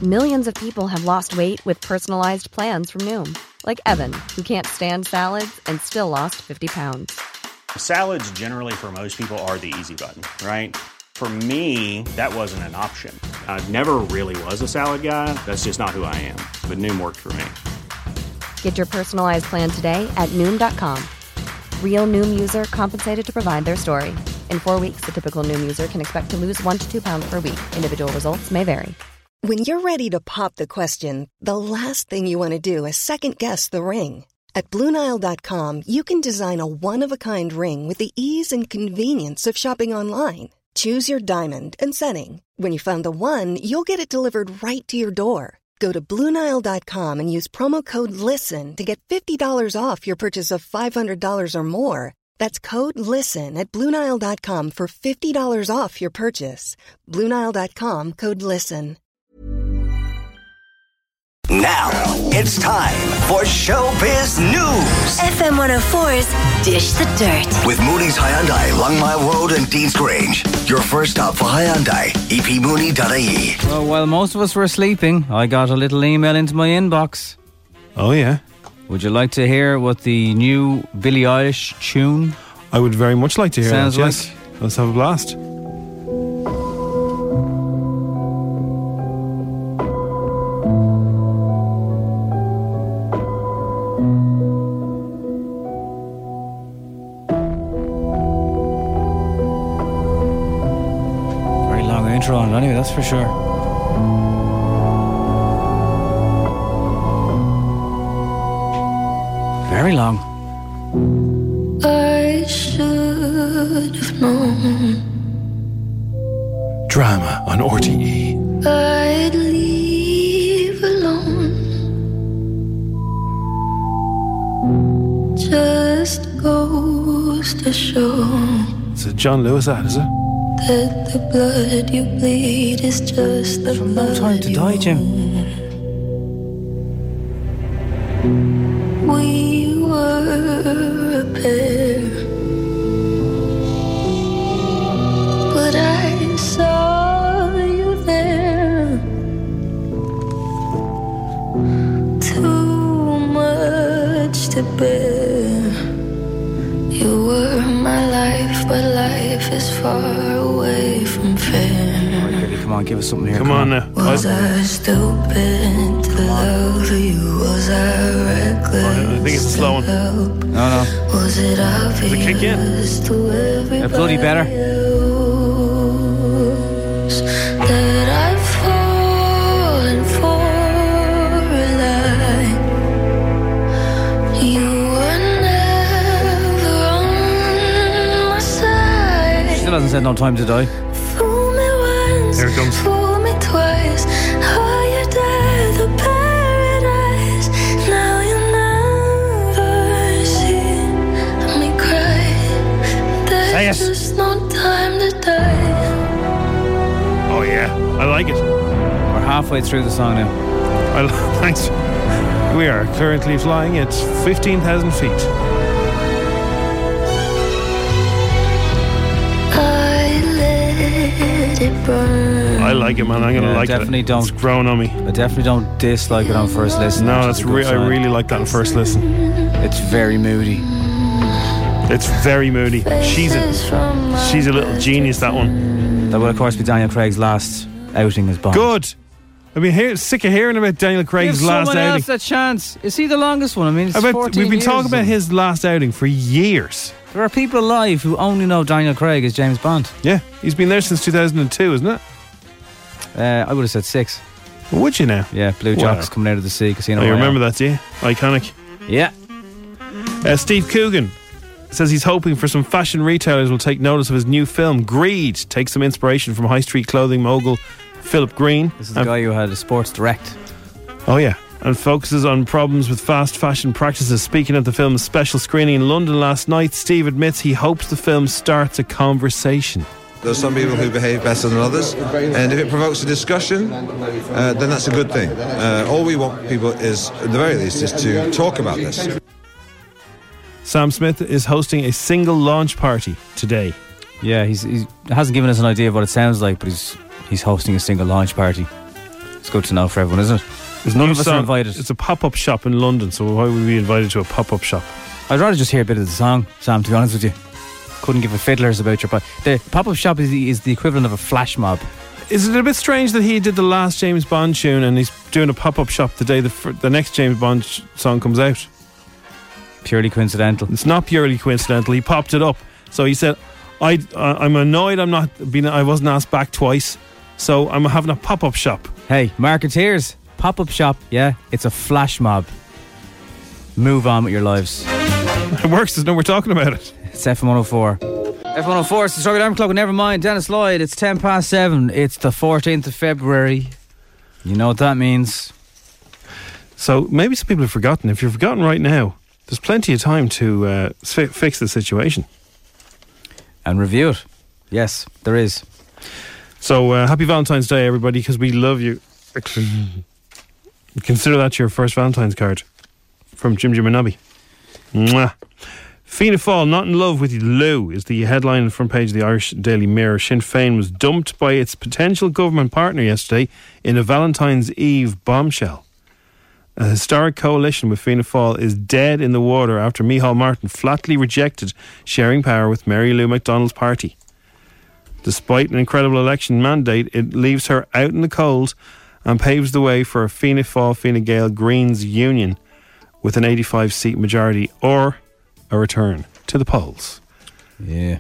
Millions of people have lost weight with personalized plans from Noom. Like Evan, who can't stand salads and still lost 50 pounds. Salads generally for most people are the easy button, right? For me, that wasn't an option. I never really was a salad guy. That's just not who I am. But Noom worked for me. Get your personalized plan today at Noom.com. Real Noom user compensated to provide their story. In 4 weeks, the typical Noom user can expect to lose 1 to 2 pounds per week. Individual results may vary. When you're ready to pop the question, the last thing you want to do is second-guess the ring. At BlueNile.com, you can design a one-of-a-kind ring with the ease and convenience of shopping online. Choose your diamond and setting. When you find the one, you'll get it delivered right to your door. Go to BlueNile.com and use promo code LISTEN to get $50 off your purchase of $500 or more. That's code LISTEN at BlueNile.com for $50 off your purchase. BlueNile.com, code LISTEN. Now, it's time for Showbiz News. FM 104's Dish the Dirt. With Mooney's Hyundai, Longmire Road and Dean's Grange. Your first stop for Hyundai, epmooney.ie. Well, while most of us were sleeping, I got a little email into my inbox. Oh, yeah? Would you like to hear what the new Billie Eilish tune I would very much like to hear sounds that, like? yes. Let's have a blast. Very long intro on it anyway, that's for sure. Very long. I should have known Drama on RTE. I'd leave alone. Just goes to show It's a John Lewis ad, is it? that the blood you bleed is just the blood. No time to die, Jim. We were a pair, but I saw you there. Too much to bear. You were my life, but life is far away from fair. Alright, baby, come on, give us something here. Come on now. Was I stupid to love you? Was I reckless? I think it's a slow one. No. Was it obvious kick in? to everybody Bloody better. else that I've fallen for a lie? You were never on my side. Still hasn't said no time to die. Fool me once, Here it comes. fool me twice. Higher death of paradise. Now you never see me cry. Say There's it. just no time to die. Oh, yeah. I like it. We're halfway through the song now. Thanks. We are currently flying at 15,000 feet. I let it burn. I like it, man. I'm going to Yeah, like definitely it. don't. It's grown on me. I definitely don't dislike it on first listen. No, which is that's a good I sign. really like that on first listen. It's very moody. It's very moody. She's a little genius, that one. That will, of course, be Daniel Craig's last outing as Bond. Good. I've been sick of hearing about Daniel Craig's Give last someone outing. else a chance. Is he the longest one? I mean, it's 14 We've been years talking or about something. his last outing for years. There are people alive who only know Daniel Craig as James Bond. Yeah, he's been there since 2002, isn't it? I would have said 6. Well, would you now? Yeah, Blue Wow. Jocks coming out of the sea, Casino Oh, you Royale. remember that, do you? Iconic. Yeah. Steve Coogan says he's hoping for some fashion retailers will take notice of his new film, Greed. Takes some inspiration from high street clothing mogul Philip Green. This is the guy who had a Sports Direct. Oh, yeah. And focuses on problems with fast fashion practices. Speaking at the film's special screening in London last night, Steve admits he hopes the film starts a conversation. There's some people who behave better than others, and if it provokes a discussion, then that's a good thing. All we want people is, at the very least, is to talk about this. Sam Smith is hosting a single launch party today. Yeah, he hasn't given us an idea of what it sounds like, but he's hosting a single launch party. It's good to know for everyone, isn't it? There's none of us are invited. It's a pop-up shop in London, so why would we be invited to a pop-up shop? I'd rather just hear a bit of the song, Sam, to be honest with you. Couldn't give a fiddlers about your... The pop-up shop is the equivalent of a flash mob. Is it a bit strange that he did the last James Bond tune and he's doing a pop-up shop the day the next James Bond song comes out? Purely coincidental. It's not purely coincidental. He popped it up. So he said, I'm annoyed I wasn't asked back twice, so I'm having a pop-up shop. Hey, marketeers, pop-up shop, yeah, it's a flash mob. Move on with your lives. It works, there's no we're talking about it. It's FM104. F104, it's the Strawberry Alarm Clock, and never mind, Dennis Lloyd, it's 7:10. It's the 14th of February. You know what that means. So maybe some people have forgotten. If you've forgotten right now, there's plenty of time to fix the situation. And review it. Yes, there is. So happy Valentine's Day, everybody, because we love you. Consider that your first Valentine's card from Jim and Nobby. Mwah. Fianna Fáil, not in love with Lou, is the headline on the front page of the Irish Daily Mirror. Sinn Féin was dumped by its potential government partner yesterday in a Valentine's Eve bombshell. A historic coalition with Fianna Fáil is dead in the water after Micheál Martin flatly rejected sharing power with Mary Lou McDonald's party. Despite an incredible election mandate, it leaves her out in the cold and paves the way for a Fianna Fáil Fine Gael Greens union with an 85-seat majority, or a return to the polls. Yeah.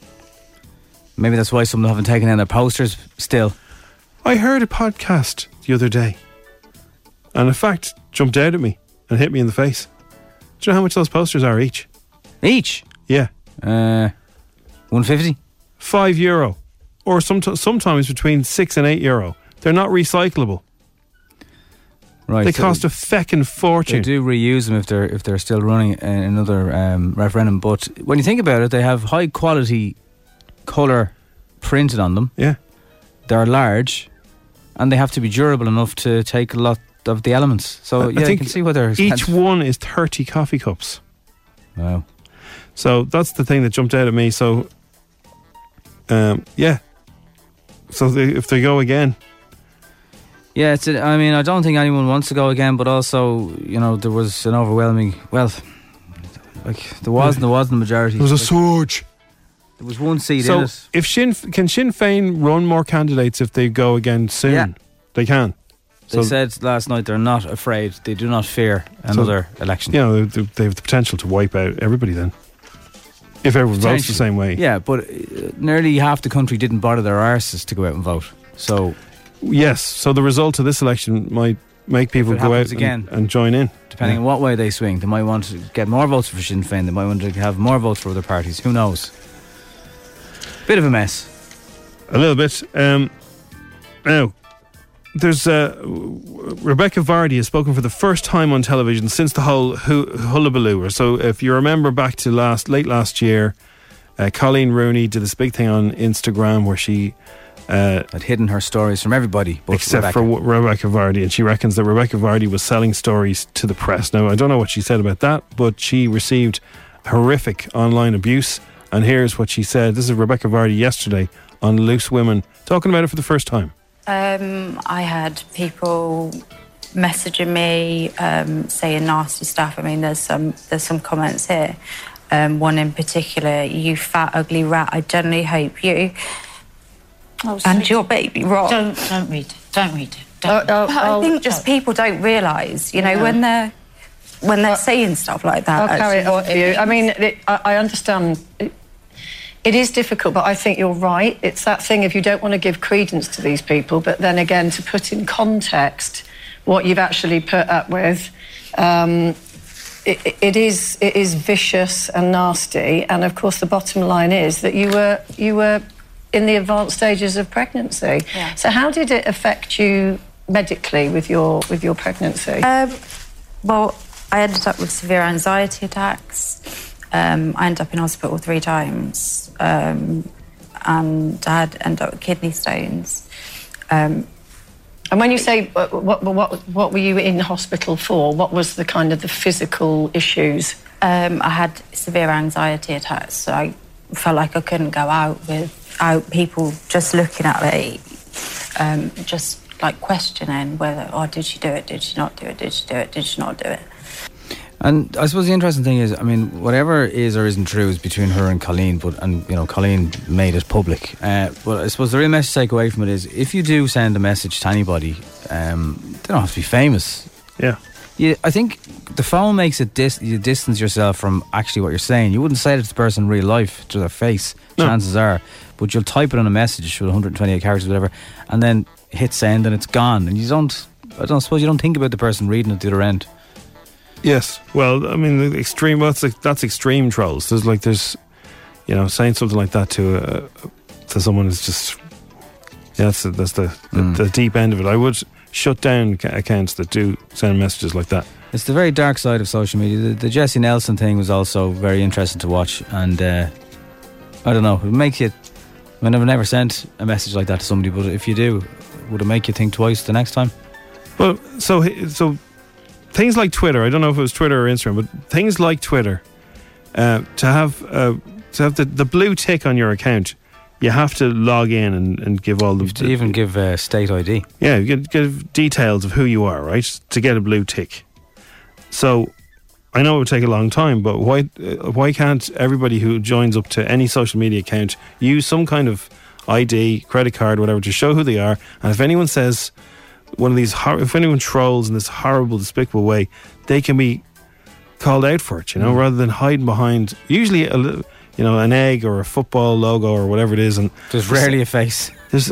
Maybe that's why some of them haven't taken in their posters still. I heard a podcast the other day, and a fact jumped out at me and hit me in the face. Do you know how much those posters are each? Each? Yeah. €1.50? €5, or sometimes between €6 and €8. They're not recyclable. Right, they cost a feckin' fortune. They do reuse them if they're still running another referendum. But when you think about it, they have high quality colour printed on them. Yeah, they're large, and they have to be durable enough to take a lot of the elements. So I think you can see what they're each one is 30 coffee cups. Wow! So that's the thing that jumped out at me. So, yeah. So if they go again. Yeah, I don't think anyone wants to go again, but also, there was an overwhelming... Well, there wasn't a majority. There was a surge. There was one seat in it. So, can Sinn Féin run more candidates if they go again soon? Yeah. They can. They said last night they're not afraid. They do not fear another election. Yeah, they have the potential to wipe out everybody then. If everyone votes the same way. Yeah, but nearly half the country didn't bother their arses to go out and vote. So... Yes, so the result of this election might make people go out again and join in. Depending on what way they swing. They might want to get more votes for Sinn Féin. They might want to have more votes for other parties. Who knows? Bit of a mess. A little bit. Now, there's Rebecca Vardy has spoken for the first time on television since the whole hullabaloo. So if you remember back to late last year, Colleen Rooney did this big thing on Instagram where she... had hidden her stories from everybody except for Rebecca Vardy, and she reckons that Rebecca Vardy was selling stories to the press. Now I don't know what she said about that, but she received horrific online abuse, and here's what she said. This is Rebecca Vardy yesterday on Loose Women, talking about it for the first time. I had people messaging me saying nasty stuff. I mean, there's some comments here, one in particular: "You fat ugly rat, I generally hope you and your baby rot." Don't read it. Don't read it. I think just people don't realise, when they're saying stuff like that. I'll carry it on for you. I mean, I understand. It is difficult, but I think you're right. It's that thing if you don't want to give credence to these people, but then again, to put in context what you've actually put up with, it is vicious and nasty. And of course, the bottom line is that you were in the advanced stages of pregnancy. Yeah. So how did it affect you medically with your pregnancy? Well, I ended up with severe anxiety attacks. I ended up in hospital 3 times, and I ended up with kidney stones. And when you say what were you in hospital for? What was the kind of the physical issues? I had severe anxiety attacks. So I felt like I couldn't go out without people just looking at me, just like questioning whether, did she do it? Did she not do it? Did she do it? Did she not do it? And I suppose the interesting thing is, I mean, whatever is or isn't true is between her and Colleen, Colleen made it public. But I suppose the real message to take away from it is, if you do send a message to anybody, they don't have to be famous. Yeah. I think the phone makes it you distance yourself from actually what you're saying. You wouldn't say it to the person in real life, to their face, chances are. But you'll type it on a message with 128 characters, whatever, and then hit send and it's gone. And I don't suppose you don't think about the person reading it to the other end. Yes, well, I mean, that's extreme trolls. There's saying something like that to someone is just, that's the deep end of it. I would shut down accounts that do send messages like that. It's the very dark side of social media. The Jessie Nelson thing was also very interesting to watch, and I don't know, it makes you. I mean, I've never sent a message like that to somebody, but if you do, would it make you think twice the next time? Well, so things like Twitter, I don't know if it was Twitter or Instagram, but things like Twitter, to have the blue tick on your account, you have to log in and give all the... You have to even give state ID. Yeah, you give details of who you are, right, to get a blue tick. So, I know it would take a long time, but why can't everybody who joins up to any social media account use some kind of ID, credit card, whatever, to show who they are? And if anyone says... if anyone trolls in this horrible, despicable way, they can be called out for it, rather than hiding behind usually an egg or a football logo or whatever it is. And there's rarely a face.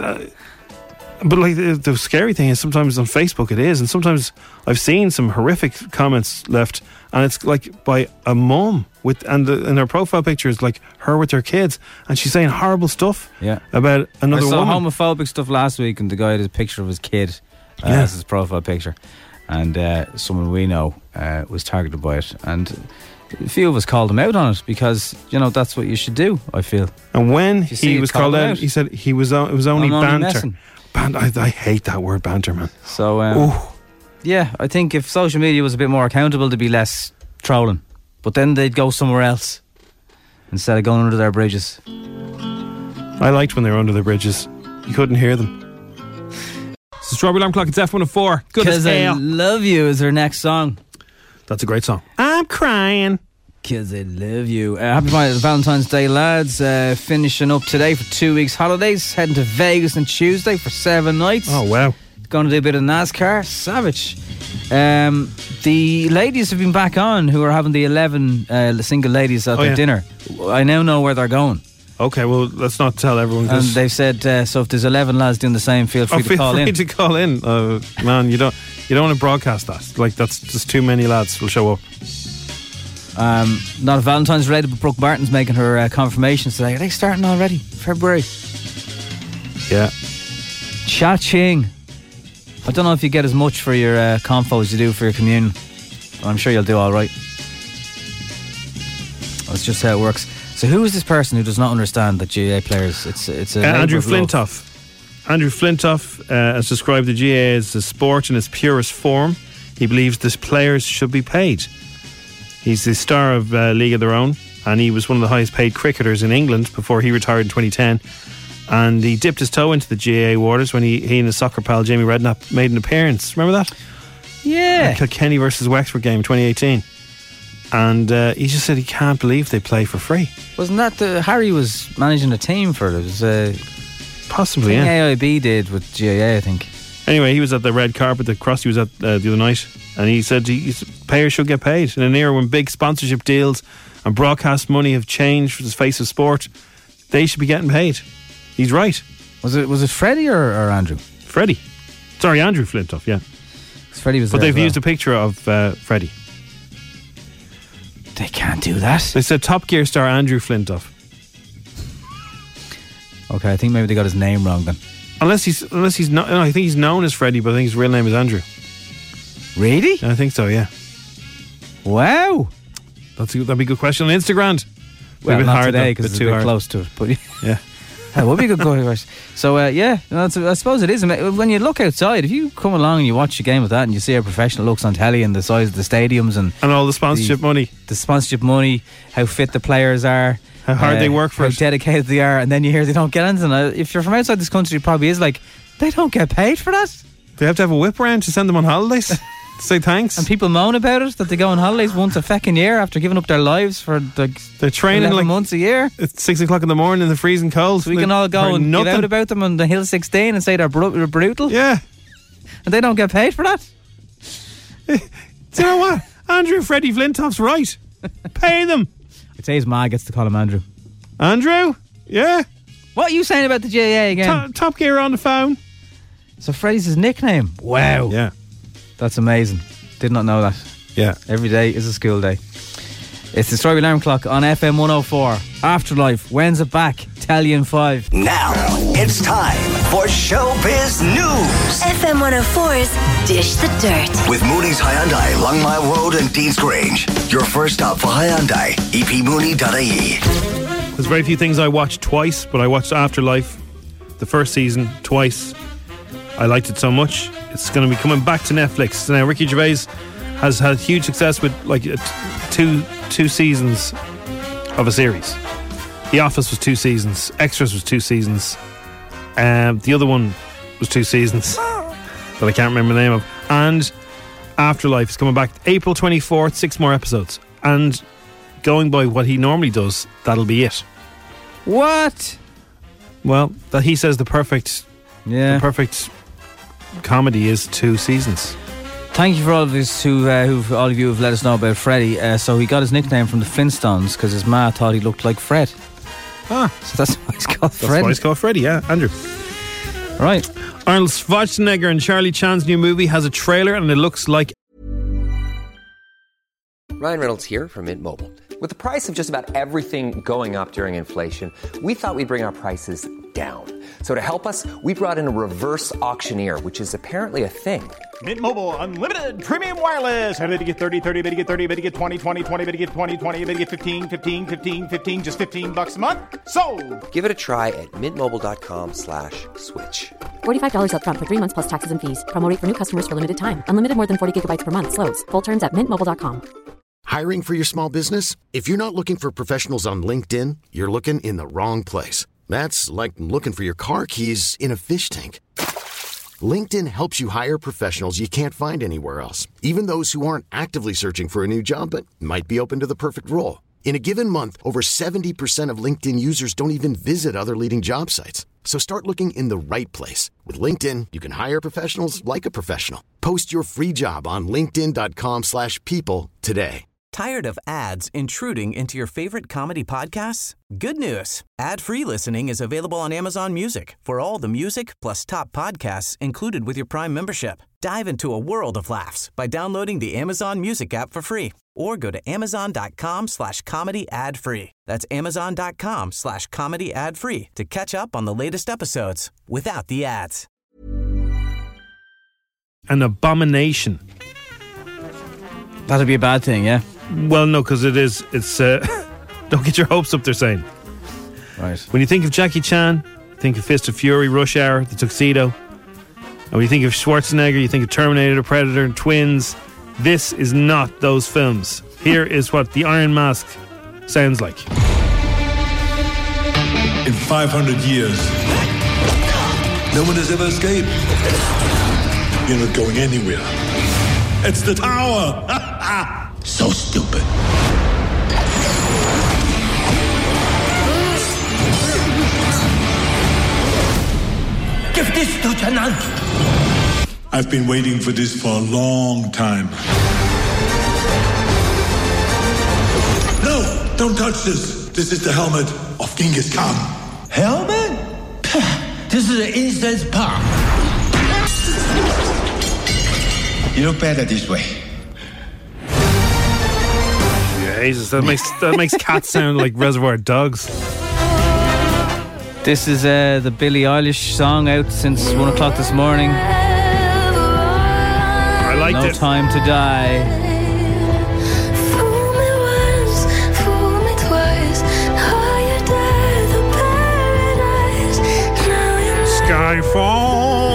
But like the scary thing is sometimes on Facebook it is, and sometimes I've seen some horrific comments left, and it's like by a mum and her profile picture is like her with her kids, and she's saying horrible stuff about another woman. I saw homophobic stuff last week, and the guy had a picture of his kid. That's his profile picture, and someone we know was targeted by it, and a few of us called him out on it because that's what you should do, I feel. And when he was called out, he said it was only banter. I hate that word, banter, man. So I think if social media was a bit more accountable, there'd be less trolling, but then they'd go somewhere else instead of going under their bridges. I liked when they were under the bridges. You couldn't hear them. It's the Strawberry Alarm Clock. It's F104. Good as hell. 'Cause I Love You is her next song. That's a great song. I'm crying 'cause I love you. Happy Valentine's Day, lads. Finishing up today for 2 weeks holidays. Heading to Vegas on Tuesday for 7 nights. Oh, wow. Going to do a bit of NASCAR. Savage. The ladies have been back on, who are having the 11 single ladies at their dinner. I now know where they're going. Okay, well, let's not tell everyone. And they've said, so if there's 11 lads doing the same, feel free to call in. Feel free to call in. Man, you don't want to broadcast that. Like, that's just too many lads will show up. Not a Valentine's related, but Brooke Martin's making her confirmations today. Are they starting already? February? Yeah. Cha-ching. I don't know if you get as much for your confo as you do for your communion. I'm sure you'll do all right. That's just how it works. So who is this person who does not understand that GAA players, it's a Andrew Flintoff. Andrew Flintoff has described the GAA as a sport in its purest form. He believes the players should be paid. He's the star of League of Their Own, and he was one of the highest paid cricketers in England before he retired in 2010. And he dipped his toe into the GAA waters when he and his soccer pal Jamie Redknapp made an appearance. Remember that? Yeah. Kilkenny versus Wexford game 2018. And he just said he can't believe they play for free. Wasn't that Harry was managing a team for it? It was possibly, AIB did with GAA, I think. Anyway, he was at the red carpet that Crossy was at the other night, and he said players should get paid. In an era when big sponsorship deals and broadcast money have changed for the face of sport, they should be getting paid. He's right. Was it Freddie or Andrew? Freddie. Sorry, Andrew Flintoff, yeah. Freddie was but there they've used a picture of Freddie. They can't do that. They said Top Gear star Andrew Flintoff. Okay, I think maybe they got his name wrong then. Unless he's not. No, I think he's known as Freddie, but I think his real name is Andrew. Really? I think so. Yeah. Wow. That'd be a good question on Instagram. Well, not today because it's a bit close to it. But yeah. That would be a good question. So, I suppose it is. When you look outside, if you come along and you watch a game of that and you see how professional it looks on telly and the size of the stadiums and all the sponsorship money. The sponsorship money, how fit the players are. How hard they work for how it. How dedicated they are. And then you hear they don't get anything. If you're from outside this country, it probably is like, they don't get paid for that? They have to have a whip around to send them on holidays to say thanks. And people moan about it, that they go on holidays once a feckin' year after giving up their lives for they're training 11 like months a year. It's 6 o'clock in the morning in the freezing cold. So we can all go and get out about them on the Hill 16 and say they're brutal. Yeah. And they don't get paid for that. Do you know what? Andrew Freddie Flintoff's right. Pay them. I'd say his ma gets to call him Andrew. Andrew? Yeah. What are you saying about the GAA again? Top Gear on the phone. So Freddie's his nickname. Wow. Yeah. That's amazing. Did not know that. Yeah. Every day is a school day. It's the Strawberry Alarm Clock on FM 104. Afterlife. When's it back? Tell you in 5. Now it's time for Showbiz News. FM 104's Dish the Dirt. With Mooney's Hyundai, Longmire Road and Dean's Grange. Your first stop for Hyundai. epmooney.ie. There's very few things I watched twice, but I watched Afterlife, the first season, twice. I liked it so much. It's going to be coming back to Netflix. Now, Ricky Gervais has had huge success with like two seasons of a series. The Office was 2 seasons. Extras was 2 seasons. The other one was 2 seasons that I can't remember the name of. And Afterlife is coming back April 24th, 6 more episodes. And going by what he normally does, that'll be it. What? Well, that he says the perfect comedy is 2 seasons. Thank you for all of this all of you who've let us know about Freddie. So he got his nickname from the Flintstones because his ma thought he looked like Fred. So that's why he's called Freddie. That's why he's called Freddie, yeah, Andrew. Right. Arnold Schwarzenegger and Charlie Chan's new movie has a trailer and it looks like... Ryan Reynolds here from Mint Mobile. With the price of just about everything going up during inflation, we thought we'd bring our prices down. So to help us, we brought in a reverse auctioneer, which is apparently a thing. Mint Mobile Unlimited Premium Wireless. How to get 30, 30, bit to get 30, bit to get 20, 20, 20, bit to get 20, 20, bit to get 15, 15, 15, 15, just $15 a month? Sold! Give it a try at mintmobile.com/switch. $45 up front for 3 months plus taxes and fees. Promo rate for new customers for limited time. Unlimited more than 40 gigabytes per month. Slows full terms at mintmobile.com. Hiring for your small business? If you're not looking for professionals on LinkedIn, you're looking in the wrong place. That's like looking for your car keys in a fish tank. LinkedIn helps you hire professionals you can't find anywhere else, even those who aren't actively searching for a new job but might be open to the perfect role. In a given month, over 70% of LinkedIn users don't even visit other leading job sites. So start looking in the right place. With LinkedIn, you can hire professionals like a professional. Post your free job on linkedin.com/people today. Tired of ads intruding into your favorite comedy podcasts? Good news. Ad-free listening is available on Amazon Music for all the music plus top podcasts included with your Prime membership. Dive into a world of laughs by downloading the Amazon Music app for free or go to amazon.com/comedy ad-free. That's amazon.com/comedy ad-free to catch up on the latest episodes without the ads. An abomination. That'd be a bad thing, yeah? Well, no, because it's don't get your hopes up, they're saying. Right. When you think of Jackie Chan, think of Fist of Fury, Rush Hour, The Tuxedo. And when you think of Schwarzenegger, you think of Terminator, Predator, and Twins. This is not those films. Here is what the Iron Mask sounds like. In 500 years, no one has ever escaped. You're not going anywhere. It's the tower! So stupid. Give this to Janan. I've been waiting for this for a long time. No! Don't touch this! This is the helmet of Genghis Khan. Helmet? This is an incense palm. You look better this way. Jesus, that makes cats sound like Reservoir Dogs. This is the Billie Eilish song out since 1 o'clock this morning. I liked it. No Time to Die. Fool me once, fool me twice. Now you're dead, the paradise. Now you're Skyfall.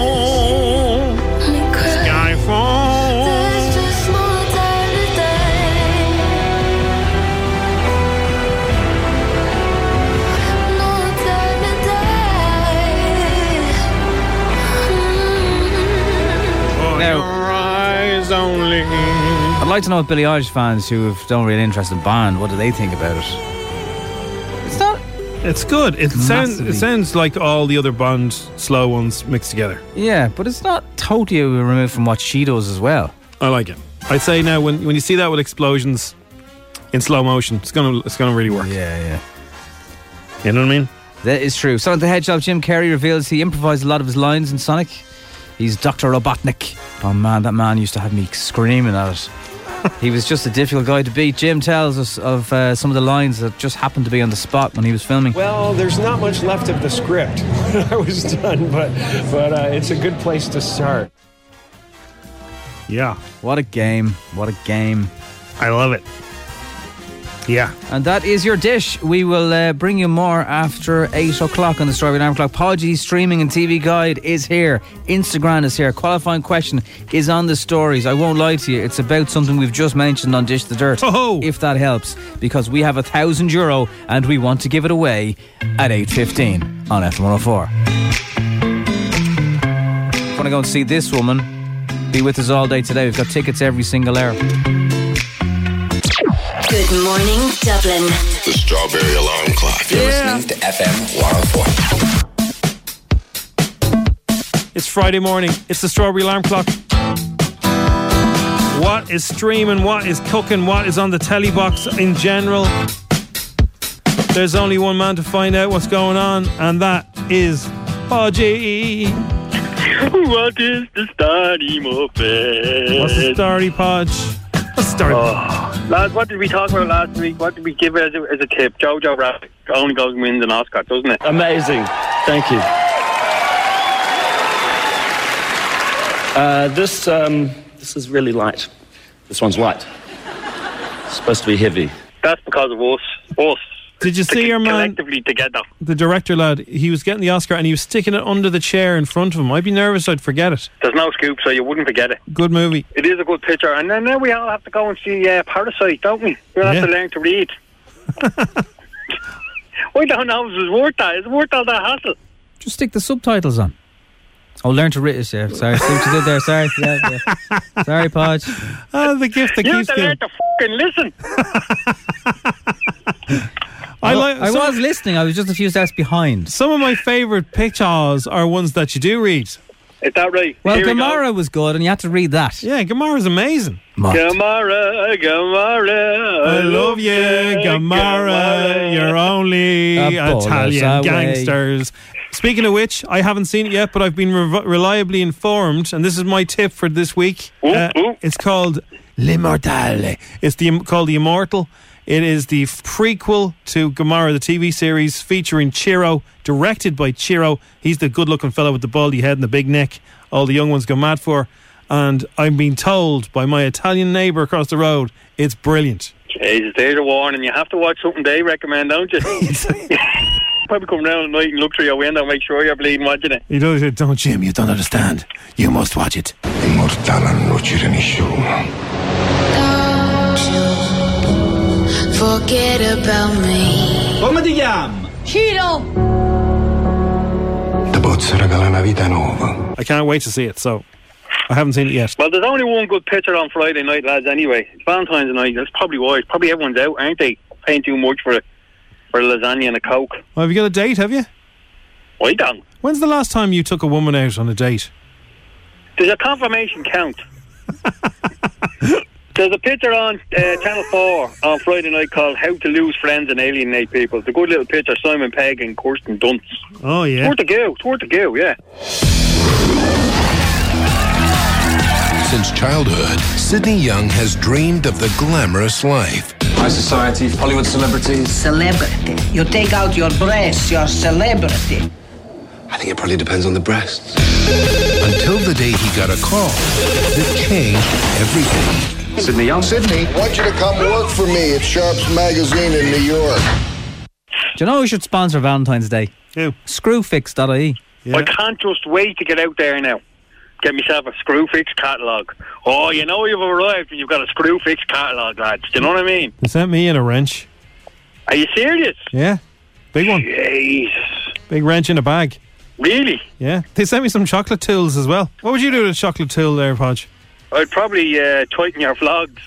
There's just more time to die. No time to die. eyes only. I'd like to know what Billie Eilish fans who don't really interest in Bond, what do they think about it? It's not. It's good. It sounds like all the other Bond slow ones mixed together. Yeah, but it's not totally removed from what she does as well. I like it. I'd say now when you see that with explosions in slow motion, it's gonna really work. Yeah. You know what I mean? That is true. Sonic the Hedgehog, Jim Carrey reveals he improvised a lot of his lines in Sonic. He's Dr. Robotnik. Oh man, that man used to have me screaming at it. He was just a difficult guy to beat. Jim tells us of some of the lines that just happened to be on the spot when he was filming. Well, there's not much left of the script when I was done, but it's a good place to start. Yeah. What a game. What a game. I love it. Yeah. And that is your dish. We will bring you more after 8 o'clock on the Strawberry Alarm Clock. Podgy Streaming and TV Guide is here. Instagram is here. Qualifying question is on the stories. I won't lie to you. It's about something we've just mentioned on Dish the Dirt. Oh. If that helps. Because we have €1,000 and we want to give it away at 8:15 on FM104. Want to go and see this woman be with us all day today. We've got tickets every single hour. Good morning, Dublin. The Strawberry Alarm Clock. You're listening to FM 104. It's Friday morning. It's the Strawberry Alarm Clock. What is streaming? What is cooking? What is on the telly box in general? There's only one man to find out what's going on, and that is Podgy. What is the starty muffin? What's the starty, Podge? What's the starty? Lads, what did we talk about last week? What did we give it as a tip? Jojo Rabbit only goes and wins an Oscar, doesn't it? Amazing. Thank you. This is really light. This one's light. It's supposed to be heavy. That's because of us. Did you see your man? Collectively together. The director lad, he was getting the Oscar and he was sticking it under the chair in front of him. I'd be nervous I'd forget it. There's no scoop, so you wouldn't forget it. Good movie. It is a good picture. And then now we all have to go and see Parasite, don't we? We'll have to learn to read. I don't know if it's worth that. It's worth all that hassle. Just stick the subtitles on. Oh, learn to read it, yeah. Sorry, see what you did there. Sorry, yeah. Sorry, Podge. Oh, the gift that keeps giving. You have to learn to fucking listen. I was listening. I was just a few steps behind. Some of my favourite pictures are ones that you do read. Is that right? Well, Gamara was good, and you had to read that. Yeah, Gamara's amazing. Gamara, I love you, Gamara. You're only Italian gangsters. Speaking of which, I haven't seen it yet, but I've been reliably informed, and this is my tip for this week. It's called L'Immortale. It's called The Immortal. It is the prequel to Gamara, the TV series, featuring Ciro, directed by Ciro. He's the good-looking fellow with the baldy head and the big neck all the young ones go mad for. And I'm being told by my Italian neighbour across the road, it's brilliant. Jesus, there's a warning. You have to watch something they recommend, don't you? Probably come round at night and look through your window and make sure you're bleeding watching it. He does it. Don't, Jim, you don't understand. You must watch it. Immortale non c'è nessuno. Forget about me. Come ti chiami? Ciro. Ti posso regalare una vita nuova. I can't wait to see it, so I haven't seen it yet. Well, there's only one good picture on Friday night, lads, anyway. It's Valentine's night. That's probably why. Probably everyone's out, aren't they? Paying too much for a lasagna and a Coke. Well, have you got a date, have you? I don't. When's the last time you took a woman out on a date? Does a confirmation count? There's a picture on Channel 4 on Friday night called How to Lose Friends and Alienate People. It's a good little picture, Simon Pegg and Kirsten Dunst. Oh, yeah. It's worth to go, yeah. Since childhood, Sydney Young has dreamed of the glamorous life. High society, Hollywood celebrities. Celebrity. You take out your breasts, you're celebrity. I think it probably depends on the breasts. Until the day he got a call that changed everything. Sydney Young. Sydney, I want you to come work for me at Sharp's Magazine in New York. Do you know who should sponsor Valentine's Day? Who? Screwfix.ie. Yeah. I can't just wait to get out there now. Get myself a Screwfix catalogue. Oh, you know you've arrived when you've got a Screwfix catalogue, lads. Do you know what I mean? They sent me in a wrench. Are you serious? Yeah. Big one. Jesus. Big wrench in a bag. Really? Yeah. They sent me some chocolate tools as well. What would you do with a chocolate tool there, Podge? I'd probably tighten your vlogs.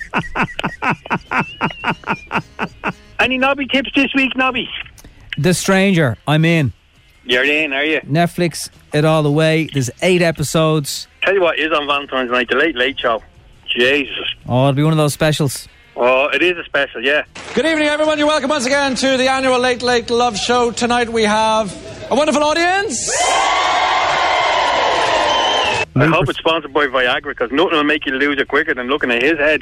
Any Nobby tips this week, Nobby? The Stranger, I'm in. You're in, are you? Netflix, it all the way. There's 8 episodes. Tell you what is on Valentine's night, the Late Late Show. Jesus. Oh, it'll be one of those specials. Oh, it is a special, yeah. Good evening, everyone. You're welcome once again to the annual Late Late Love Show. Tonight we have a wonderful audience. I hope it's sponsored by Viagra, because nothing will make you lose it quicker than looking at his head.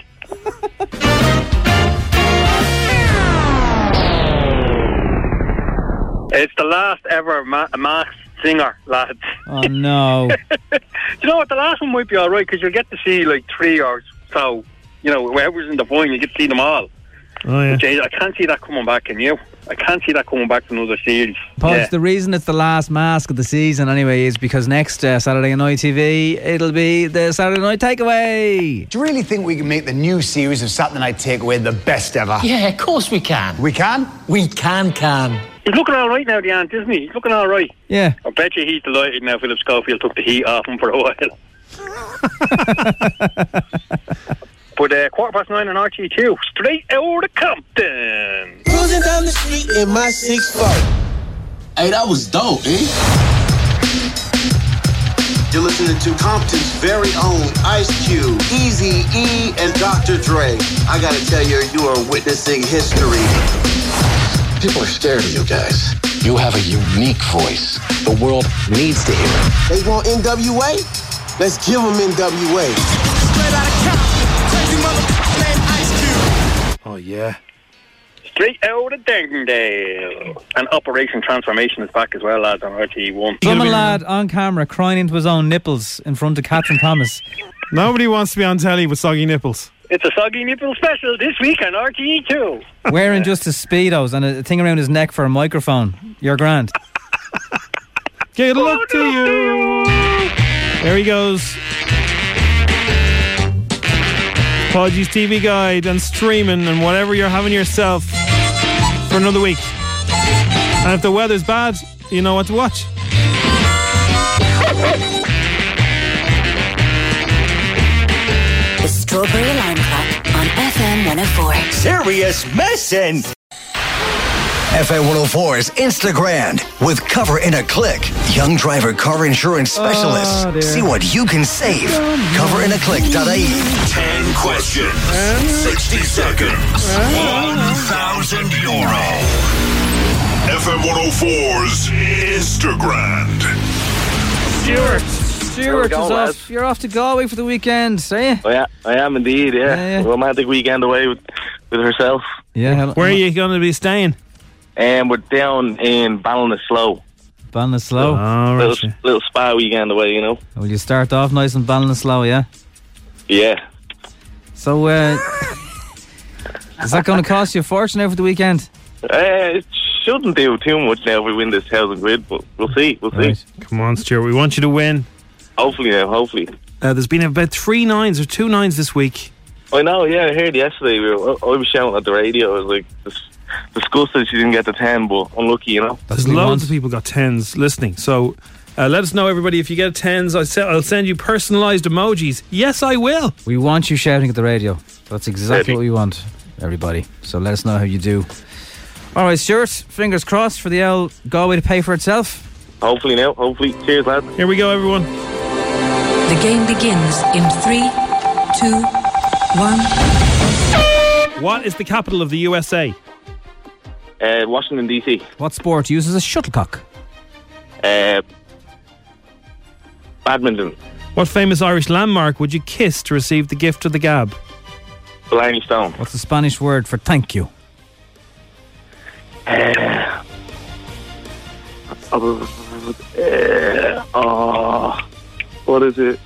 It's the last ever masked singer, lads. Oh, no. Do you know what? The last one might be all right, because you'll get to see like 3 or so. You know, whoever's in the point, you get to see them all. Oh, yeah. Jeez, I can't see that coming back, can you? I can't see that coming back to another series. Pods, the reason it's the last mask of the season anyway is because next Saturday on ITV it'll be the Saturday Night Takeaway. Do you really think we can make the new series of Saturday Night Takeaway the best ever? Yeah, of course we can. We can? We can. He's looking all right now, the ant, isn't he? He's looking all right. Yeah. I bet you he's delighted now Philip Schofield took the heat off him for a while. But 9:15 on RT2, straight out of Compton. Cruising down the street in my 6'4". Hey, that was dope, eh? You're listening to Compton's very own Ice Cube, Eazy-E, and Dr. Dre. I gotta tell you, you are witnessing history. People are scared of you guys. You have a unique voice. The world needs to hear it. They want NWA? Let's give them NWA. Straight out of Compton, crazy motherfucker named Ice Cube. Oh, yeah. Straight out of Dingdale. And Operation Transformation is back as well, lads, on RT1. Some lad on camera crying into his own nipples in front of Catherine Thomas. Nobody wants to be on telly with soggy nipples. It's a soggy nipple special this week on RTE2. Wearing just his Speedos and a thing around his neck for a microphone. You're grand. Good luck to you. There he goes. Podgy's TV guide and streaming and whatever you're having yourself for another week. And if the weather's bad, you know what to watch. The Strawberry Alarm Clock on FM 104. Serious messin'. FM 104's Instagram with Cover in a Click. Young driver car insurance specialist. See what you can save. Coverinaclick.ie. 10 questions. 60 seconds. €1,000. FM 104's Instagram. Stuart is off. You're off to Galway for the weekend, are you? Oh, yeah, I am indeed, yeah. Romantic weekend away with herself. Yeah. Where are you going to be staying? We're down in Ballinasloe. Ballinasloe? Oh, little spa weekend away, you know. Will you start off nice in Ballinasloe, yeah? Yeah. So, is that going to cost you a fortune now for the weekend? It shouldn't do too much now if we win this £1,000, but we'll see. Right. Come on, Stuart, we want you to win. Hopefully. There's been about 3 nines or 2 nines this week. I know, yeah, I heard yesterday. I was shouting at the radio. I was like, disgusted she didn't get the 10, but unlucky, you know. There's loads of people got 10s listening. So let us know, everybody, if you get 10s, I'll send you personalised emojis. Yes, I will. We want you shouting at the radio. That's exactly what we want, everybody. So let us know how you do. All right, Stuart, fingers crossed for the L Galway to pay for itself. Hopefully. Cheers, lad. Here we go, everyone. The game begins in 3, 2, 1. What is the capital of the USA? Washington, D.C. What sport uses a shuttlecock? Badminton. What famous Irish landmark would you kiss to receive the gift of the gab? Blarney Stone. What's the Spanish word for thank you? What is it?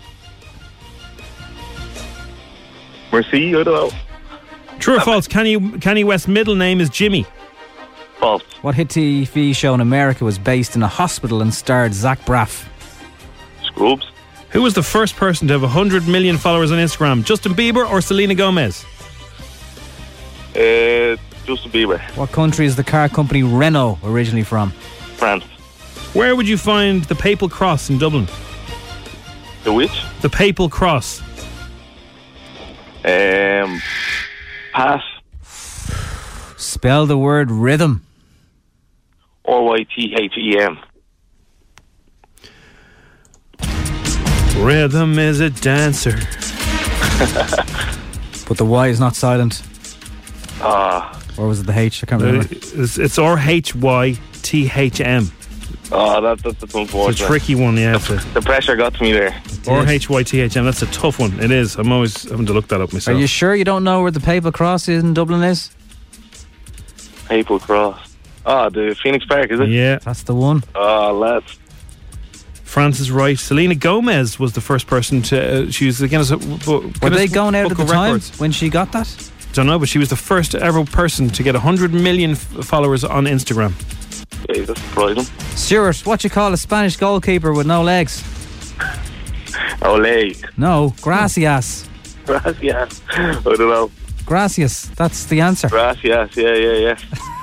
Merci, I don't know. True or false, Kanye West's middle name is Jimmy? False. What hit TV show in America was based in a hospital and starred Zach Braff? Scrubs. Who was the first person to have 100 million followers on Instagram? Justin Bieber or Selena Gomez? Justin Bieber. What country is the car company Renault originally from? France. Where would you find the Papal Cross in Dublin? The which? The Papal Cross. Pass. Spell the word rhythm. RYTHEM. Rhythm is a dancer. But the Y is not silent. Or was it the H? I can't remember. It's RHYTHM. That's unfortunate. It's a tricky one, yeah. The pressure got to me there. RHYTHM, that's a tough one. It is. I'm always having to look that up myself. Are you sure you don't know where the Papal Cross in Dublin is? Papal Cross. The Phoenix Park, is it? Yeah. That's the one. Lads. Francis Wright. Selena Gomez was the first person to... she was the Guinness... Were they going out at the time when she got that? Don't know, but she was the first ever person to get 100 million followers on Instagram. Yeah, that's surprising. Stuart, what you call a Spanish goalkeeper with no legs? Ole. No, gracias. Gracias. I don't know. Gracias, that's the answer. Gracias, yeah.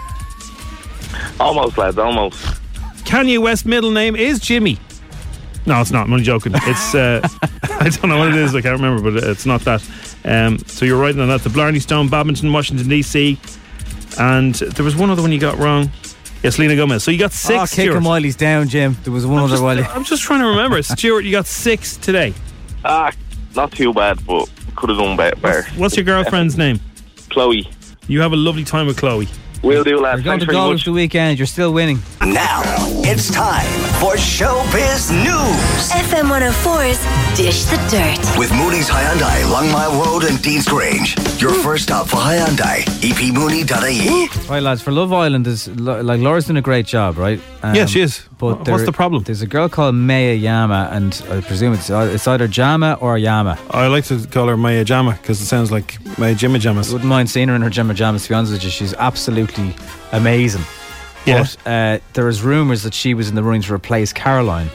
Almost, lads, almost. Kanye West's middle name is Jimmy. No, it's not. I'm only joking. It's I don't know what it is. I can't remember, but it's not that. So you're right on that. The Blarney Stone, Badminton, Washington DC, and there was one other one you got wrong. Yes, Selena Gomez. So you got 6. Kick him while he's down, Jim. There was one other while. I'm just trying to remember. Stuart, you got 6 today. Not too bad, but could have done better. What's your girlfriend's name? Chloe. You have a lovely time with Chloe. Will do, lads. You're going Thanks to very golf much. the weekend. You're still winning. Now it's time for Showbiz News. FM 104's Dish the Dirt. With Mooney's Hyundai, Longmire Road and Dean's Grange. Your first stop for Hyundai, epmooney.ie. Right, lads, for Love Island, like Laura's doing a great job, right? Yeah, she is. But what's the problem? There's a girl called Maya Yama, and I presume it's either Jama or Yama. I like to call her Maya Jama because it sounds like Maya Jimma Jamas. I wouldn't mind seeing her in her Jimma Jamas, to be honest with you. She's absolutely amazing. Yeah. But there is rumours that she was in the running to replace Caroline.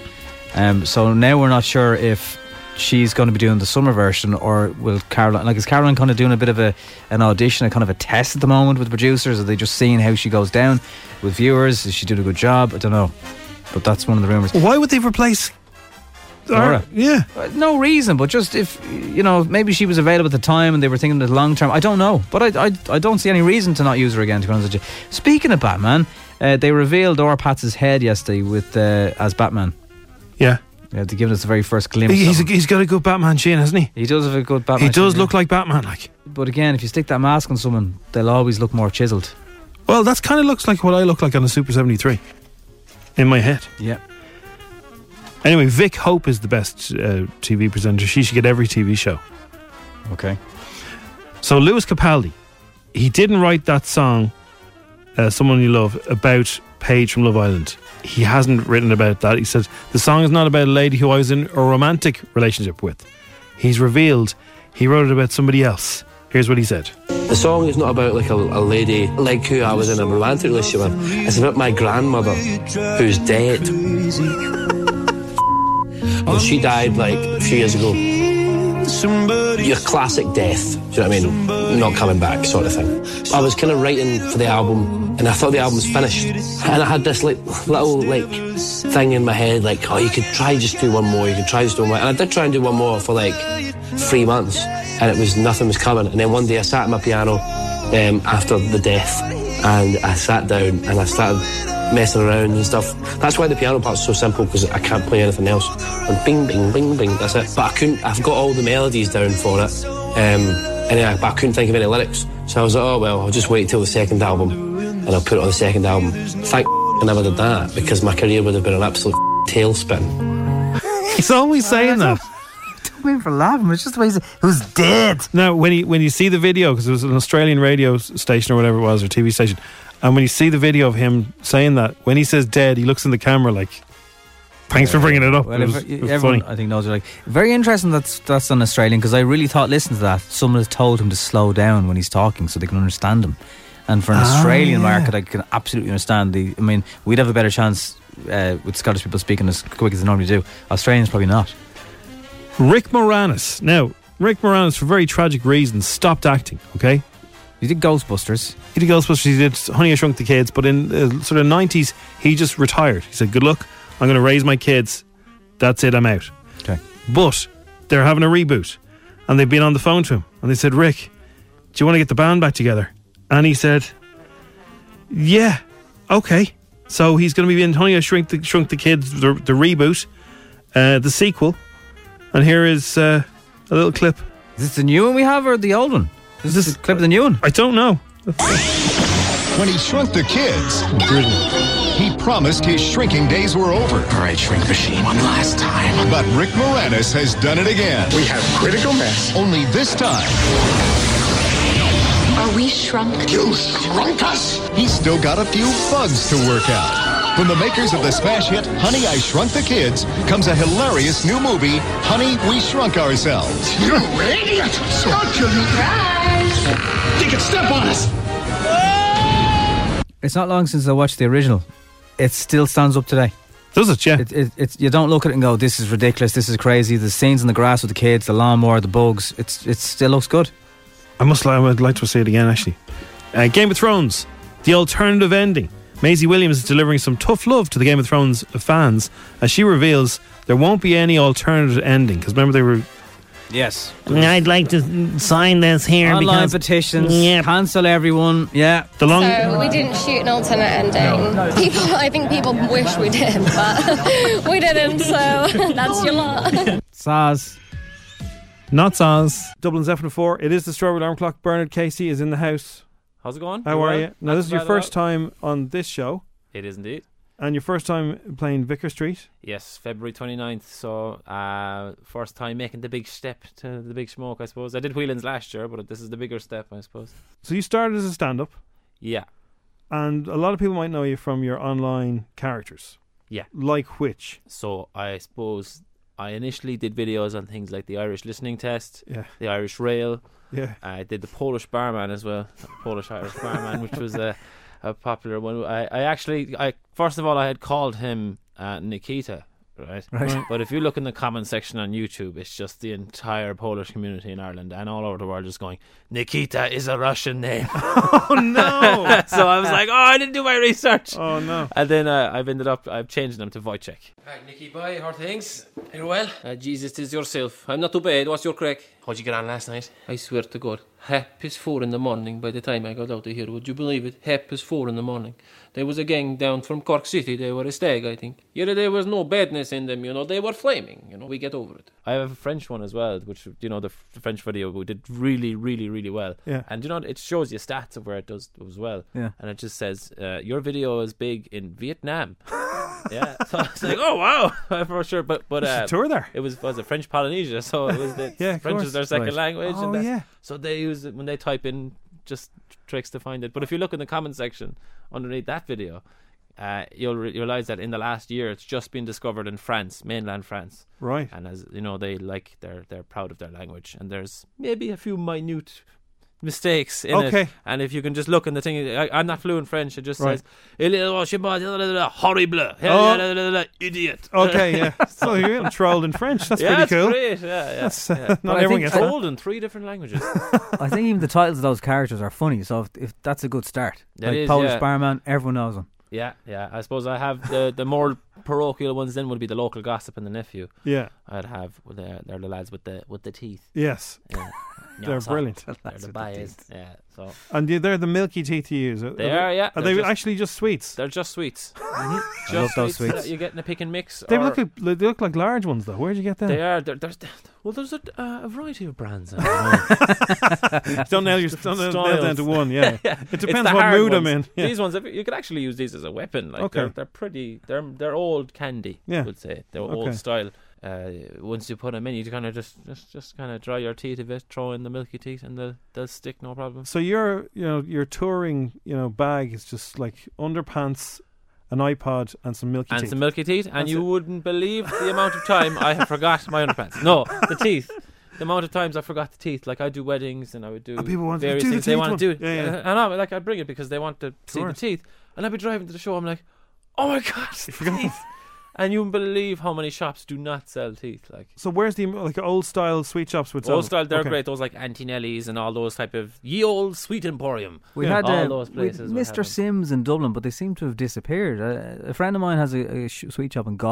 So now we're not sure if she's going to be doing the summer version, or will Caroline, is Caroline kind of doing a bit of an audition, a kind of a test at the moment with producers? Are they just seeing how she goes down with viewers? Is she doing a good job? I don't know, but that's one of the rumours. Why would they replace Laura? Yeah. No reason, but just if, maybe she was available at the time and they were thinking of the long term. I don't know, but I don't see any reason to not use her again, to be honest with you. Speaking of Batman, they revealed Orpatz's head yesterday with as Batman. Yeah. Yeah, they're giving us the very first glimpse. He's got a good Batman chin, hasn't he? He does have a good Batman. He does chin, look like Batman, like. But again, if you stick that mask on someone, they'll always look more chiseled. Well, that's kind of looks like what I look like on a Super 73 in my head. Yeah. Anyway, Vic Hope is the best TV presenter. She should get every TV show. Okay. So Lewis Capaldi, he didn't write that song, Someone You Love, about Paige from Love Island. He hasn't written about that. He said the song is not about a lady who I was in a romantic relationship with. He's revealed he wrote it about somebody else. Here's what he said. The song is not about like a lady like who I was in a romantic relationship with. It's about my grandmother who's dead. Well, she died like a few years ago. Your classic death, do you know what I mean? Not coming back sort of thing. I was kind of writing for the album and I thought the album was finished. And I had this like little like thing in my head like, oh, you could try just do one more, you could try just do one more. And I did try and do one more for like 3 months and it was nothing was coming. And then one day I sat at my piano after the death and I sat down and I started messing around and stuff. That's why the piano part's so simple, because I can't play anything else. And bing, bing, bing, bing, that's it. But I've got all the melodies down for it. Anyway, but I couldn't think of any lyrics. So I was like, oh well, I'll just wait till the second album and I'll put it on the second album. Thank I never did that, because my career would have been an absolute tailspin. He's always saying that. Don't mean for laughing, it's just the way he who's dead. Now, when you see the video, because it was an Australian radio station or whatever it was, or TV station, and when you see the video of him saying that, when he says dead, he looks in the camera like, thanks for bringing it up. Well, it was everyone, funny. I think, knows it. Like, very interesting that's on Australian, because I really thought, listen to that, someone has told him to slow down when he's talking so they can understand him. And for an Australian market, I can absolutely understand I mean, we'd have a better chance with Scottish people speaking as quick as they normally do. Australians probably not. Rick Moranis. Now, Rick Moranis, for very tragic reasons, stopped acting, okay? He did Ghostbusters. He did Honey, I Shrunk the Kids, but in sort of 90s, he just retired. He said, good luck, I'm going to raise my kids. That's it, I'm out. Okay. But they're having a reboot. and they'd been on the phone to him, and they said, Rick, do you want to get the band back together? And he said, yeah, okay. So he's going to be in Honey, I Shrunk the Kids, the reboot, the sequel. And here is a little clip. Is this the new one we have or the old one? Is this a clip of the new one? I don't know. When he shrunk the kids, he promised his shrinking days were over. All right, shrink machine, one last time. But Rick Moranis has done it again. We have critical mass. Only this time, Are we shrunk? You shrunk us? he's still got a few bugs to work out. From the makers of the smash hit Honey, I Shrunk the Kids comes a hilarious new movie, Honey, We Shrunk Ourselves. You idiot! Surprise! You can step on us! It's not long since I watched the original. It still stands up today. Does it? Yeah. It's you don't look at it and go, this is ridiculous, this is crazy. The scenes in the grass with the kids, the lawnmower, the bugs. It still looks good. I would like to see it again, actually. Game of Thrones, the alternative ending. Maisie Williams is delivering some tough love to the Game of Thrones fans as she reveals there won't be any alternative ending. Because remember, they were... Yes. I'd like to sign this here. Online because petitions, cancel everyone. Yeah. So we didn't shoot an alternate ending. I think people wish we did, but we didn't, so that's your lot. Saz. Not Saz. Dublin's F4. It is the Strawberry Alarm Clock. Bernard Casey is in the house. How's it going? How are you? Now, this is your first time on this show. It is indeed. And your first time playing Vicar Street? Yes, February 29th. So, first time making the big step to the big smoke, I suppose. I did Whelan's last year, but this is the bigger step, I suppose. So you started as a stand-up? Yeah. And a lot of people might know you from your online characters. Yeah. Like which? So, I suppose I initially did videos on things like the Irish listening test, the Irish rail. Yeah. I did the Polish barman as well, Polish-Irish barman, which was a popular one. I first of all, I had called him Nikita, right? But if you look in the comment section on YouTube, it's just the entire Polish community in Ireland and all over the world just going, Nikita is a Russian name. Oh no! So I was like, I didn't do my research. Oh no! And then I've changed them to Wojciech. Right, Nicky boy, how are things? Are you well? Jesus, is yourself. I'm not too bad. What's your crack? How'd you get on last night? I swear to God, 4:30 in the morning by the time I got out of here. Would you believe it? 4:30 in the morning. There was a gang down from Cork City. They were a stag, I think. Yeah, there was no badness in them, they were flaming. We get over it. I have a French one as well, which, the French video we did really, really, really well. Yeah. And, it shows you stats of where it does as well. Yeah. And it just says, your video is big in Vietnam. Yeah. So I was like, oh, wow. For sure. But you should tour there. It was a French Polynesia, so it was French is their second language. Oh, and yeah. So they use it when they type in just tricks to find it. But if you look in the comment section underneath that video, you'll realise that in the last year it's just been discovered in France, mainland France. Right. And as you know, they're proud of their language, and there's maybe a few minute mistakes in it. And if you can just look in the thing, I'm not fluent French. It just says horrible, idiot. Okay, yeah. So you're getting trolled in French. That's pretty cool. Great. Yeah. Not everyone gets trolled in 3 different languages. I think even the titles of those characters are funny. So if that's a good start, Polish barman, everyone knows them. Yeah. I suppose I have the more parochial ones. Then would be the local gossip and the nephew. Yeah. I'd have they're the lads with the teeth. Yes. Yeah. They're brilliant. They're the bias. Yeah. So. And they're the milky teeth you use. They are. Yeah. Are they actually just sweets? They're just sweets. I love those sweets. You get in a pick and mix. They look like large ones though. Where'd you get them? They are. There's a variety of brands. Don't nail down to one. Yeah. It depends what mood I'm in. Yeah. These ones, you could actually use these as a weapon. Like they're pretty. They're old candy. Yeah. I would say they're old style. Once you put them in, you kind of just kind of dry your teeth a bit, throw in the milky teeth, and they'll stick, no problem. So your touring bag is just like underpants, an iPod, and some milky teeth. And you wouldn't believe the amount of time I have forgot my underpants. No, the teeth. The amount of times I forgot the teeth. Like I do weddings and I would do various things. They want to do. Yeah. And I bring it because they want to see the teeth. And I'd be driving to the show. I'm like, oh my god, teeth. And you wouldn't believe how many shops do not sell teeth. So where's the old style sweet shops with old style? They're great. Those like Antinelli's and all those type of ye old sweet emporium. We had all those places. Mr. Sims in Dublin, but they seem to have disappeared. A friend of mine has a sweet shop in Galway,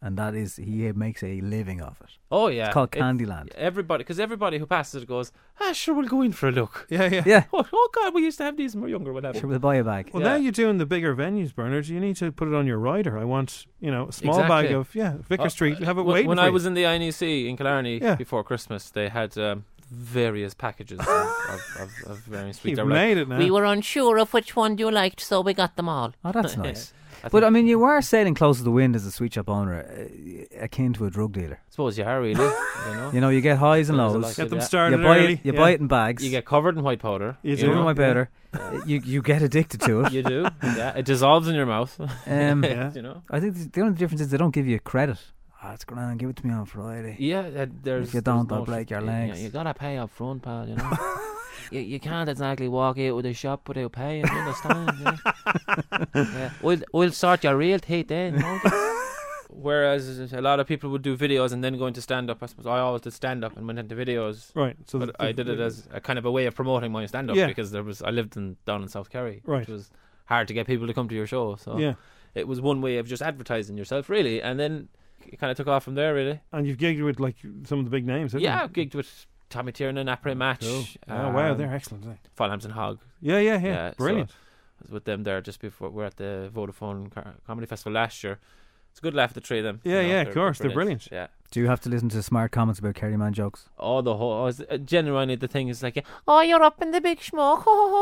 and that is he makes a living of it. Oh yeah, it's called Candyland. Because everybody who passes it goes, sure, we'll go in for a look. Yeah. Oh God, we used to have these when we were younger. Whatever. Sure, we'll buy a bag. Well, now you're doing the bigger venues, Bernard. You need to put it on your rider. I want, a small bag of Vicar Street. Have it waiting when for I you. was in the INEC in Killarney before Christmas, they had various packages of various sweets. You've made it now. We were unsure of which one you liked, so we got them all. Oh, that's nice. But I mean, you are sailing close to the wind as a sweet shop owner, akin to a drug dealer. I suppose you are really. You get highs and lows. Get them started early. You buy it in bags. You get covered in white powder. You do. White powder. You get addicted to it. You do. Yeah, it dissolves in your mouth. I think the only difference is they don't give you credit. It's grand, give it to me on Friday. Yeah, if you don't, I'll break your legs. You gotta pay up front, pal. You can't exactly walk out with a shop without paying. You understand? We'll sort your real teeth then. Whereas a lot of people would do videos and then go into stand-up. I suppose I always did stand-up and went into videos. Right. So but I did it as a kind of a way of promoting my stand-up because I lived down in South Kerry, which was hard to get people to come to your show. So it was one way of just advertising yourself, really, and then it kind of took off from there, really. And you've gigged with some of the big names, haven't you? I've gigged with Tommy Tiernan, Après Match. Cool. Oh wow, they're excellent. Fallhams and Hog. Yeah. Brilliant. So I was with them there just before we were at the Vodafone Comedy Festival last year. It's a good laugh, the three of them. Yeah, of course, they're brilliant. Yeah. Do you have to listen to smart comments about Kerry Man jokes? Oh, the whole genuinely the thing is like, oh, you're up in the big smoke,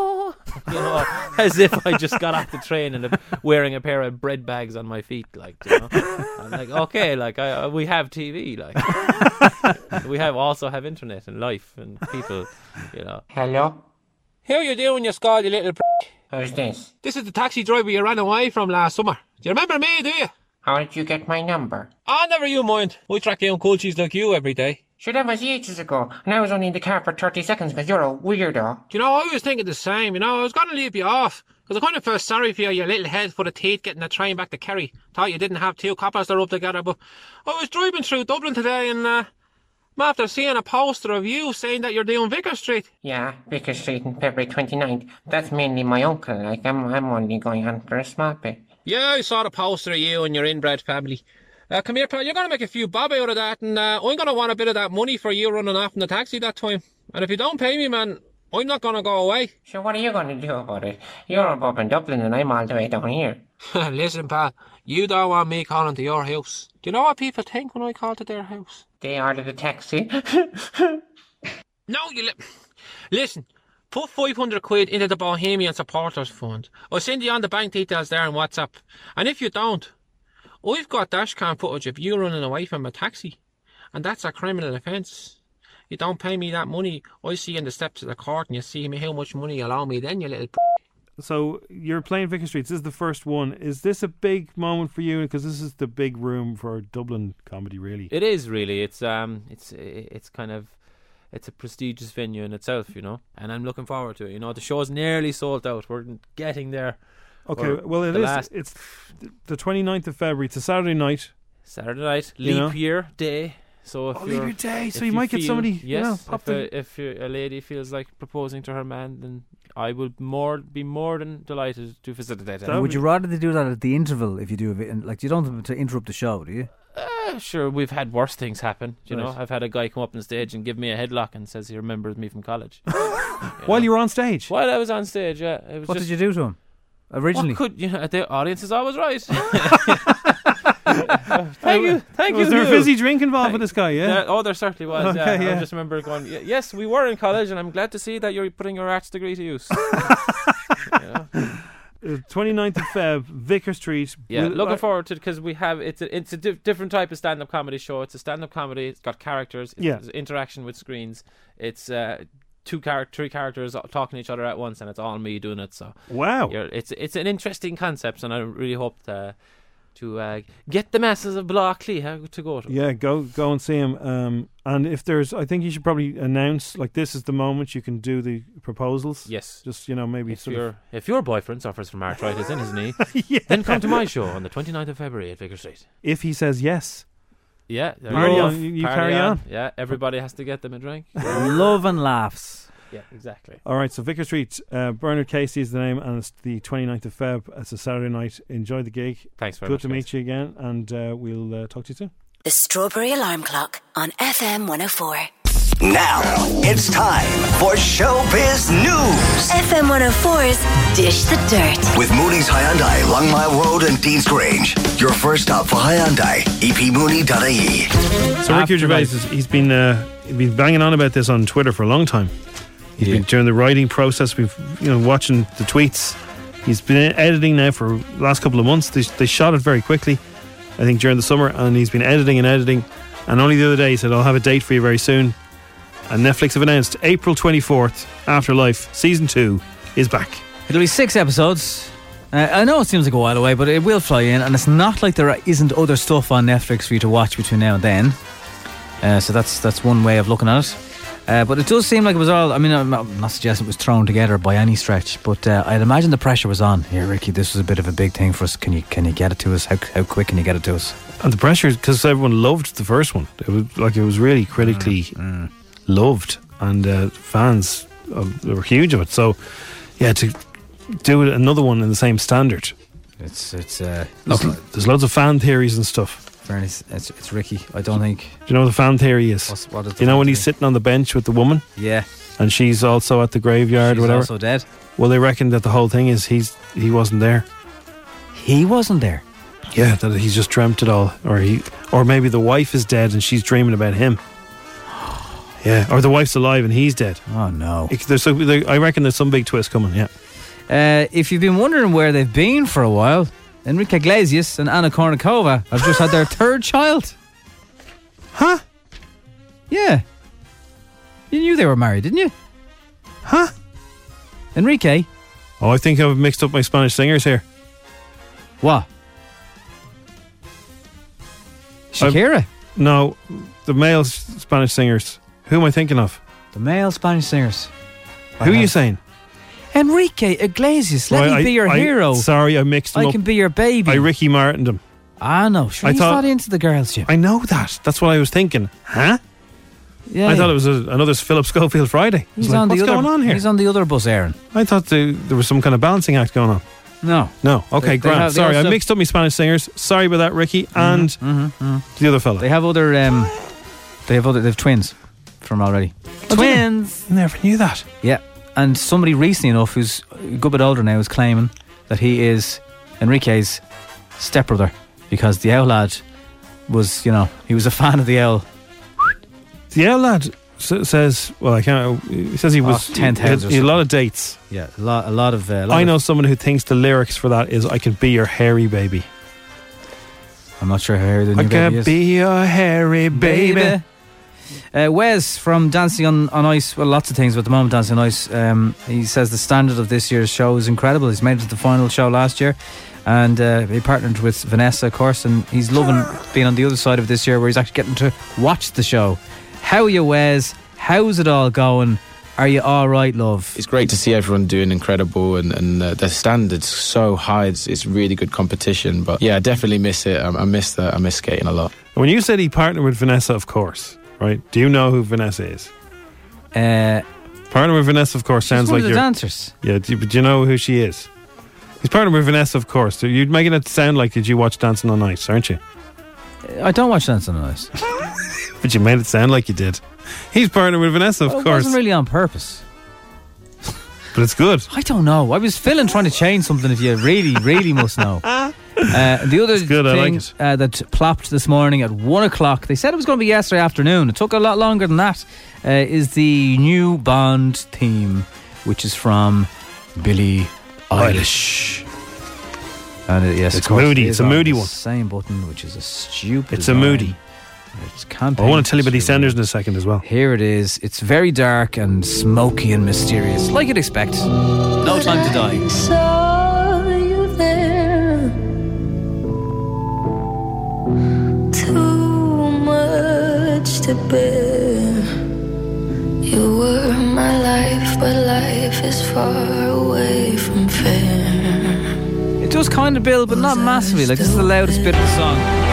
as if I just got off the train and wearing a pair of bread bags on my feet, I'm like, okay, we have TV, we also have internet and life and people, Hello. How you doing, you scald, you little prick? Who's this? This is the taxi driver you ran away from last summer. Do you remember me, do you? How did you get my number? Never you mind. I track down coaches like you every day. Sure, that was ages ago, and I was only in the car for 30 seconds because you're a weirdo. Do you know, I was thinking the same, I was going to leave you off, because I kind of felt sorry for you little head full of teeth getting a train back to Kerry. Thought you didn't have two coppers to rub together, but I was driving through Dublin today and after seeing a poster of you saying that you're doing Vicar Street. Yeah, Vicar Street on February 29th. That's mainly my uncle, I'm only going on for a small bit. Yeah, I saw the poster of you and your inbred family. Come here, pal, you're going to make a few bob out of that, and I'm going to want a bit of that money for you running off in the taxi that time. And if you don't pay me, man, I'm not going to go away. So what are you going to do about it? You're up in Dublin and I'm all the way down here. Listen, pal, you don't want me calling to your house. Do you know what people think when I call to their house? They ordered a taxi. No, listen. Put 500 quid into the Bohemian Supporters Fund. I'll send you on the bank details there on WhatsApp. And if you don't, I've got dashcam footage of you running away from a taxi. And that's a criminal offence. You don't pay me that money, I see you in the steps of the court and you see me how much money you allow me then, you little So you're playing Vicar Street. This is the first one. Is this a big moment for you? Because this is the big room for Dublin comedy, really. It is, really. It's kind of... It's a prestigious venue in itself, and I'm looking forward to it. The show's nearly sold out. We're getting there. Okay, well, it is. It's the 29th of February. It's a Saturday night. Leap year day. So if leap year day. So you might get somebody. Yes. If a lady feels like proposing to her man, then I will be more than delighted to facilitate that. Would you rather they do that at the interval if you do it? You don't want them to interrupt the show, do you? Sure, we've had worse things happen. You know, I've had a guy come up on stage and give me a headlock and says he remembers me from college. While you were on stage? While I was on stage, yeah. What did you do to him? Originally? The audience is always right. Thank you. Was there a fizzy drink involved with this guy, yeah? There certainly was, I just remember going, yes, we were in college and I'm glad to see that you're putting your arts degree to use. 29th of Feb, Vicar Street. Yeah, looking forward to it because we have it's a different type of stand-up comedy show. It's a stand-up comedy. It's got characters. It's interaction with screens. It's three characters talking to each other at once, and it's all me doing it. So wow, it's an interesting concept, and I really hope to get the masses of Blockley to go to. Yeah, go and see him. And if there's, I think you should probably announce this is the moment you can do the proposals. Yes, just maybe if your boyfriend suffers from arthritis in his knee, then come to my show on the 29th of February at Vicar Street. If he says yes. Yeah, you carry on. Yeah, everybody has to get them a drink. Love and laughs. Yeah, exactly. All right, so Vicar Street, Bernard Casey is the name, and it's the 29th of Feb. It's a Saturday night. Enjoy the gig. Thanks very much. Good to meet you again, and we'll talk to you soon. The Strawberry Alarm Clock on FM 104. Now it's time for Showbiz News. FM 104's Dish the Dirt. With Mooney's Hyundai, Longmire Road and Dean's Grange. Your first stop for Hyundai, epmooney.ie. So Ricky Gervais, he's been banging on about this on Twitter for a long time. He's been during the writing process. We've watching the tweets. He's been editing now for the last couple of months. They shot it very quickly, I think, during the summer, and he's been editing. And only the other day he said, I'll have a date for you very soon. And Netflix have announced April 24th, Afterlife Season 2 is back. It'll be 6 episodes. I know it seems like a while away, but it will fly in, and it's not like there isn't other stuff on Netflix for you to watch between now and then. So that's one way of looking at it. But it does seem like it was all, I mean, I'm not suggesting it was thrown together by any stretch, but I'd imagine the pressure was on. Here, Ricky, this was a bit of a big thing for us. Can you get it to us? How quick can you get it to us? And the pressure, because everyone loved the first one. It was really critically loved, and fans were huge of it. So, yeah, to do another one in the same standard. There's loads of fan theories and stuff. Fairness, it's Ricky. I don't think. Do you know what the fan theory is? What is do you know when he's sitting on the bench with the woman? Yeah. And she's also at the graveyard, or whatever. She's also dead. Well, they reckon that the whole thing is he wasn't there. He wasn't there. Yeah, that he's just dreamt it all, or maybe the wife is dead and she's dreaming about him. Yeah, or the wife's alive and he's dead. Oh no! I reckon there's some big twist coming. Yeah. If you've been wondering where they've been for a while, Enrique Iglesias and Anna Kournikova have just had their third child. Huh? Yeah. You knew they were married, didn't you? Huh? Enrique? Oh, I think I've mixed up my Spanish singers here. What? Shakira? No, the male Spanish singers. Who am I thinking of? The male Spanish singers. Who are you saying? Enrique Iglesias. Let me be your hero. Sorry, I mixed them up. I can be your baby. I Ricky Martin'd him. Ah, no. Sure, he's not into the girls, Jim. I know that. That's what I was thinking. Huh? Yeah. I thought it was another Philip Schofield Friday. What's going on here? He's on the other bus, Aaron. I thought there was some kind of balancing act going on. No. Okay, grand. Sorry, I mixed up my Spanish singers. Sorry about that, Ricky. And the other fella. They have other. They have twins from already. Twins. Never knew that. Yeah, and somebody recently enough, who's a good bit older now, is claiming that he is Enrique's stepbrother because the owl lad was, he was a fan of the owl. The owl lad says, well, I can't. He says he was 10,000. He had a lot of dates. Yeah, a lot of. I know someone who thinks the lyrics for that is "I can be your hairy baby." I'm not sure how hairy the new baby is. I can be your hairy baby. Wes from Dancing on Ice, well, lots of things, but at the moment Dancing on Ice, he says the standard of this year's show is incredible. He's made it to the final show last year, and he partnered with Vanessa, of course, and he's loving being on the other side of this year where he's actually getting to watch the show. How are you, Wes? How's it all going? Are you all right, love? It's great to see everyone doing incredible, and the standards so high. It's really good competition, but yeah, I definitely miss it. I miss skating a lot. When you said he partnered with Vanessa, of course, right? Do you know who Vanessa is? Partner with Vanessa, of course, sounds like you're dancers. Yeah, but do you know who she is? He's partnered with Vanessa, of course. You're making it sound like did you watch Dancing on Ice, aren't you? I don't watch Dancing on Ice. But you made it sound like you did. He's partnered with Vanessa, of course. It wasn't really on purpose. But it's good. I don't know. I was feeling trying to change something if you really, really must know. The other thing that plopped this morning at 1 o'clock, they said it was going to be yesterday afternoon. It took a lot longer than that, is the new Bond theme, which is from Billie Eilish. And yes, it's moody. It's a moody one. Same button, which is a stupid. It's a moody. I want to tell you about EastEnders in a second as well. Here it is. It's very dark and smoky and mysterious, like you'd expect. No Time to Die. Saw you there. Too much to bear. You were my life, but life is far away from fair. It does kind of build, but not massively. Like, this is the loudest bit of the song.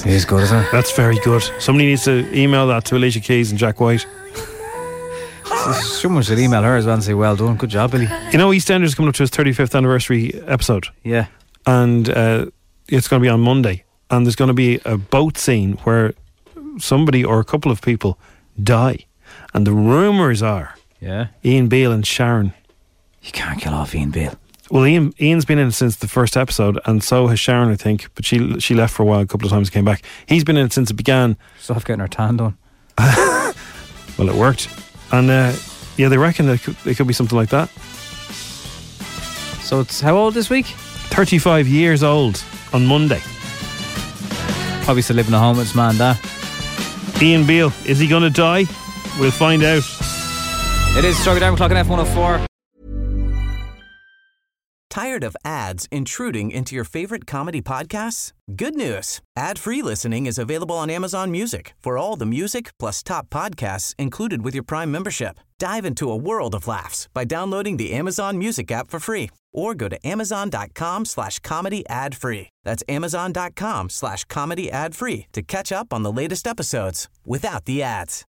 It is good, isn't it? That's very good. Somebody needs to email that to Alicia Keys and Jack White. Someone should email her as well and say, well done, good job, Billy. You know, EastEnders coming up to its 35th anniversary episode. Yeah. And it's going to be on Monday. And there's going to be a boat scene where somebody or a couple of people die. And the rumours are Ian Beale and Sharon. You can't kill off Ian Beale. Well, Ian's been in it since the first episode, and so has Sharon, I think. But she left for a while, a couple of times, came back. He's been in it since it began. Stop getting her tan done. Well, it worked. And they reckon that it could be something like that. So it's how old this week? 35 years old on Monday. Probably still living at home with his man, Dad. Ian Beale, is he going to die? We'll find out. It is Strawberry Diamond Clock on F104. Tired of ads intruding into your favorite comedy podcasts? Good news. Ad-free listening is available on Amazon Music for all the music plus top podcasts included with your Prime membership. Dive into a world of laughs by downloading the Amazon Music app for free or go to amazon.com/comedy ad-free. That's amazon.com/comedy ad-free to catch up on the latest episodes without the ads.